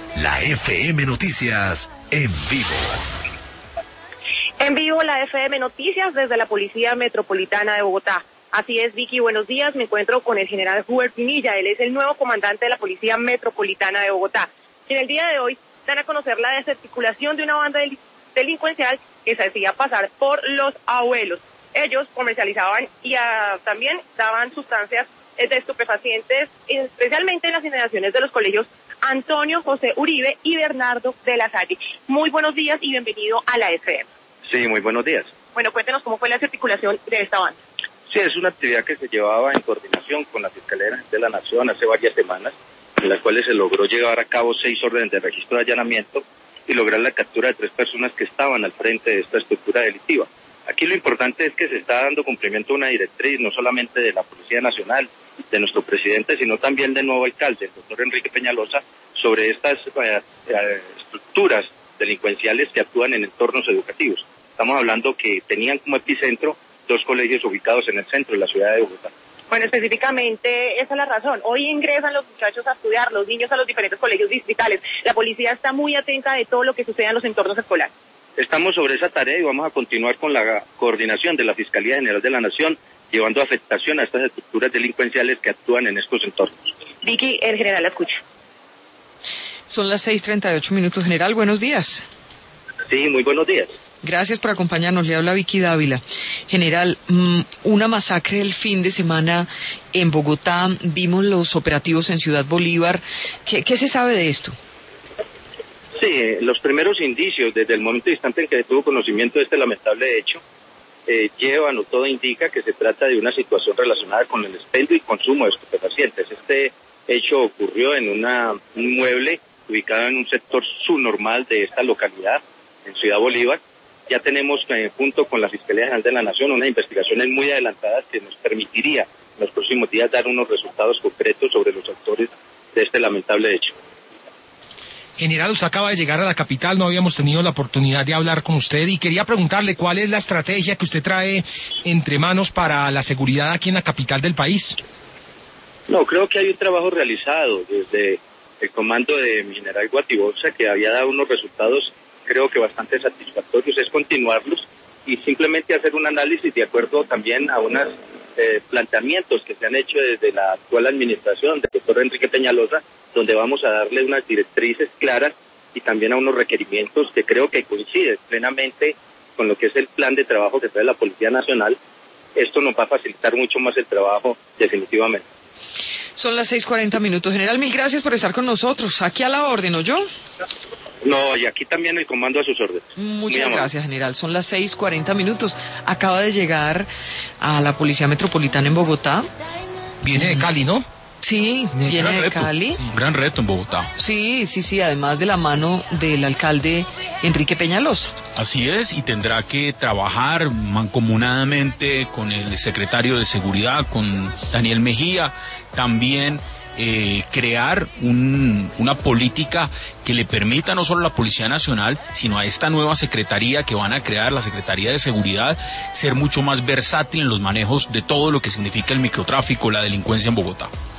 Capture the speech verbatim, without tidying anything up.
la F M Noticias en vivo. En vivo la F M Noticias desde la Policía Metropolitana de Bogotá. Así es, Vicky, buenos días. Me encuentro con el general Hubert Pinilla. Él es el nuevo comandante de la Policía Metropolitana de Bogotá. En el día de hoy dan a conocer la desarticulación de una banda del delincuencial que se hacía pasar por los abuelos. Ellos comercializaban y uh, también daban sustancias eh, de estupefacientes, especialmente en las inmediaciones de los colegios Antonio José Uribe y Bernardo de la Salle. Muy buenos días y bienvenido a la F M. Sí, muy buenos días. Bueno, cuéntenos cómo fue la desarticulación de esta banda. Sí, es una actividad que se llevaba en coordinación con la Fiscalía de la Nación hace varias semanas, en las cuales se logró llevar a cabo seis órdenes de registro de allanamiento y lograr la captura de tres personas que estaban al frente de esta estructura delictiva. Aquí lo importante es que se está dando cumplimiento a una directriz, no solamente de la Policía Nacional, de nuestro presidente, sino también del nuevo alcalde, el doctor Enrique Peñalosa, sobre estas eh, eh, estructuras delincuenciales que actúan en entornos educativos. Estamos hablando que tenían como epicentro dos colegios ubicados en el centro de la ciudad de Bogotá. Bueno, específicamente esa es la razón. Hoy ingresan los muchachos a estudiar, los niños a los diferentes colegios distritales. La policía está muy atenta de todo lo que sucede en los entornos escolares. Estamos sobre esa tarea y vamos a continuar con la coordinación de la Fiscalía General de la Nación, llevando afectación a estas estructuras delincuenciales que actúan en estos entornos. Vicky, el general la escucha. Son las seis treinta y ocho minutos. General, buenos días. Sí, muy buenos días. Gracias por acompañarnos. Le habla Vicky Dávila. General, una masacre el fin de semana en Bogotá. Vimos los operativos en Ciudad Bolívar. ¿Qué, qué se sabe de esto? Sí, los primeros indicios desde el momento instante en que tuvo conocimiento de este lamentable hecho eh, llevan o todo indica que se trata de una situación relacionada con el expendio y consumo de estupefacientes. Este hecho ocurrió en una, un inmueble ubicado en un sector subnormal de esta localidad, en Ciudad Bolívar. Ya tenemos, eh, junto con la Fiscalía General de la Nación, unas investigaciones muy adelantadas que nos permitiría en los próximos días dar unos resultados concretos sobre los autores de este lamentable hecho. General, usted acaba de llegar a la capital, no habíamos tenido la oportunidad de hablar con usted y quería preguntarle cuál es la estrategia que usted trae entre manos para la seguridad aquí en la capital del país. No, creo que hay un trabajo realizado desde el comando de mi general Guatibosa que había dado unos resultados creo que bastante satisfactorios, es continuarlos y simplemente hacer un análisis de acuerdo también a unos eh, planteamientos que se han hecho desde la actual administración del doctor Enrique Peñalosa, donde vamos a darle unas directrices claras y también a unos requerimientos que creo que coinciden plenamente con lo que es el plan de trabajo que trae la Policía Nacional. Esto nos va a facilitar mucho más el trabajo definitivamente. Son las seis cuarenta minutos. General, mil gracias por estar con nosotros. Aquí a la orden, ¿o yo? No, y aquí también el comando a sus órdenes. Muchas gracias, general. Son las seis cuarenta minutos. Acaba de llegar a la Policía Metropolitana en Bogotá. Viene de Cali, ¿no? Sí, viene de Cali. Un gran reto en Bogotá. Sí, sí, sí, además de la mano del alcalde Enrique Peñalosa. Así es, y tendrá que trabajar mancomunadamente con el secretario de Seguridad, con Daniel Mejía, también eh, crear un, una política que le permita no solo a la Policía Nacional, sino a esta nueva secretaría que van a crear, la Secretaría de Seguridad, ser mucho más versátil en los manejos de todo lo que significa el microtráfico, la delincuencia en Bogotá.